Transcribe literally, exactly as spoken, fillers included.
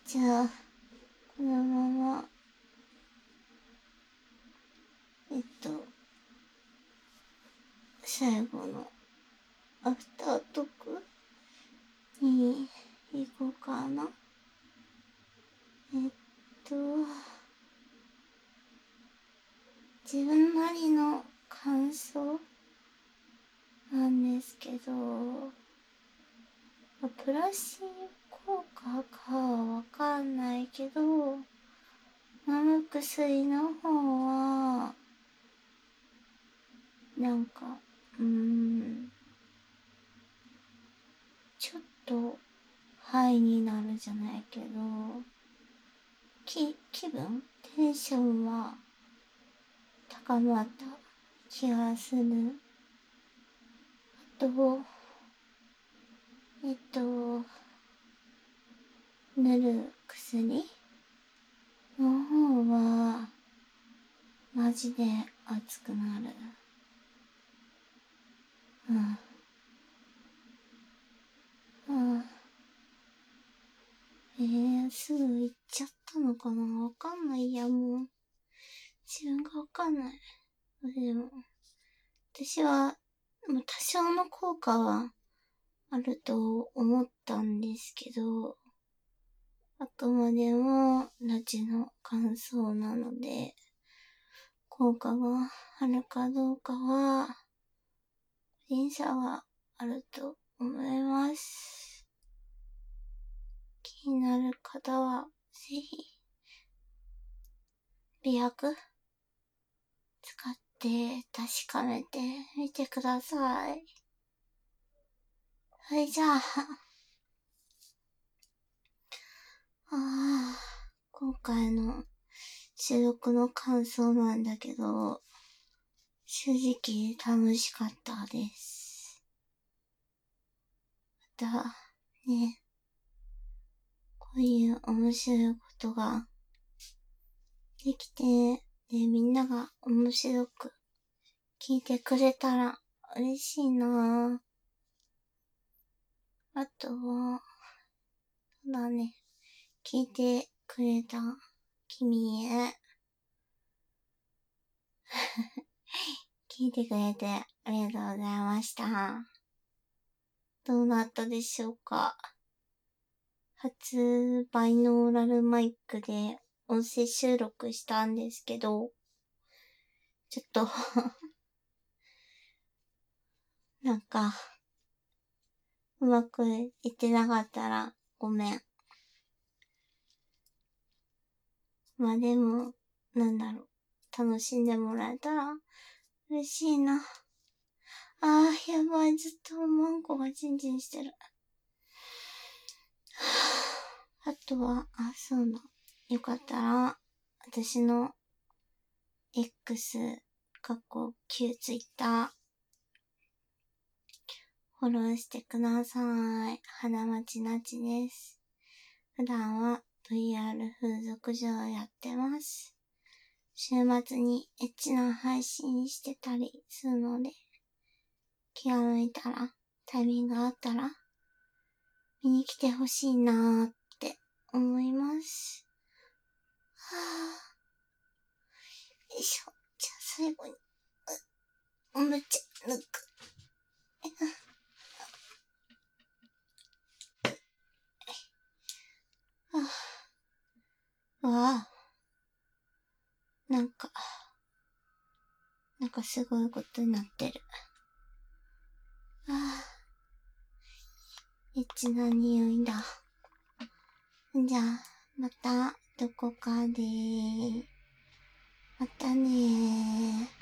じゃあ、このまま、えっと、最後のアフタートークに行こうかな。えっと、自分なりの感想なんですけど、プラシーボ効果かはわかんないけど、飲む薬の方は、なんか、うーん、ちょっと、ハイになるじゃないけど、き、気分テンションは高まった気がする。あと、えっと、塗る薬の方は、マジで熱くなる。うん。うん。えー、すぐ行っちゃったのかな、わかんないや、もう。自分がわかんない。でも、私は、もう多少の効果はあると思ったんですけど、あくまでも、ラジの感想なので、効果があるかどうかは、個人差はあると思います。気になる方は、ぜひ、美薬使って確かめてみてください。はい、じゃあ、ああ、今回の収録の感想なんだけど、正直楽しかったです。また、ね、こういう面白いことができて、ね、みんなが面白く聞いてくれたら嬉しいなぁ。あとは、そうだね、聞いてくれた君へ聞いてくれてありがとうございました。どうなったでしょうか。初バイノーラルマイクで音声収録したんですけど、ちょっとなんか、うまくいってなかったらごめん。まあでも、なんだろう。楽しんでもらえたら嬉しいな。あー、やばい。ずっとマンコがチンチンしてる。あとは、あ、そうだ。よかったら、私の X、過去旧 Twitter、フォローしてください。花町なちです。普段は ブイアール 風俗嬢やってます。週末にエッチな配信してたりするので、気が向いたら、タイミングがあったら、見に来てほしいなーって思います。はぁ。よいしょ。じゃあ最後に、おむつ抜く。ああ。なんか、なんかすごいことになってる。ああ。エッチな匂いだ。じゃあ、また、どこかで。またねー。